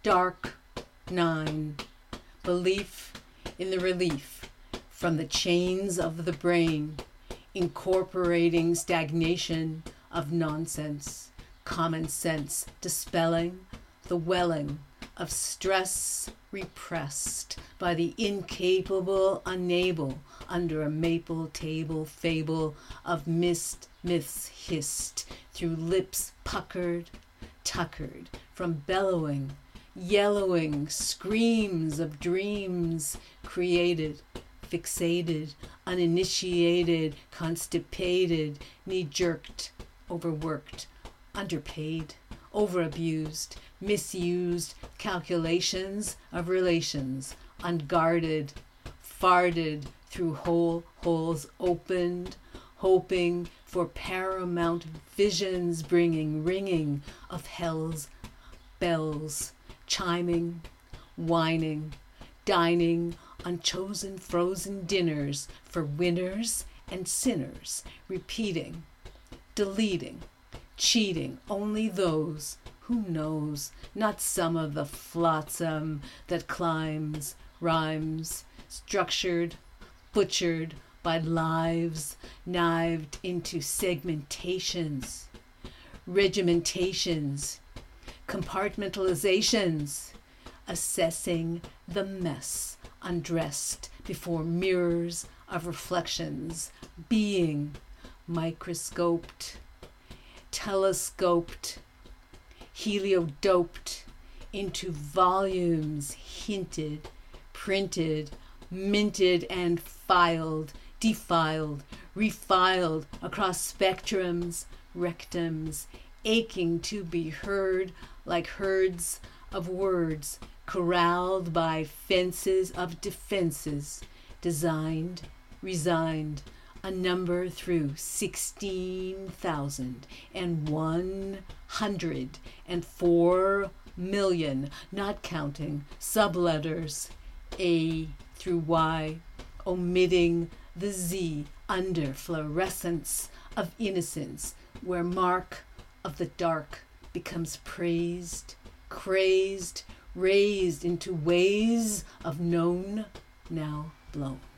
Dark 9. Belief in the relief from the chains of the brain, incorporating stagnation of nonsense, common sense, dispelling the welling of stress repressed by the incapable, unable, under a maple table fable of mist, myths hissed through lips puckered, tuckered from bellowing, yellowing screams of dreams created, fixated, uninitiated, constipated, knee-jerked, overworked, underpaid, overabused, misused calculations of relations, unguarded, farted through holes opened, hoping for paramount visions bringing ringing of hell's bells, chiming, whining, dining on chosen frozen dinners for winners and sinners, repeating, deleting, cheating only those who knows, not some of the flotsam that climbs, rhymes, structured, butchered by lives, knived into segmentations, regimentations, compartmentalizations, assessing the mess, undressed before mirrors of reflections, being microscoped, telescoped, heliodoped into volumes, hinted, printed, minted and filed, defiled, refiled across spectrums, rectums, aching to be heard like herds of words, corralled by fences of defenses, designed, resigned, a number through 16,104 million, not counting subletters A through Y, omitting the Z under fluorescence of innocence, where mark of the dark becomes praised, crazed, raised into ways of known, now blown.